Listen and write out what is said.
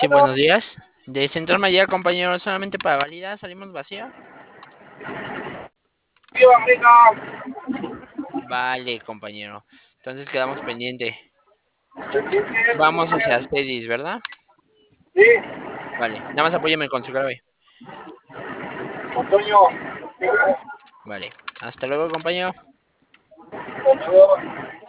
Sí, buenos días. De Central Mayor, compañero, solamente para validar, salimos vacía. Vale, compañero. Entonces quedamos pendiente. Vamos hacia Cedis, ¿verdad? Sí, Vale. Nada más apóyame con su grave. Antonio. Vale. Hasta luego, compañero. Hasta luego.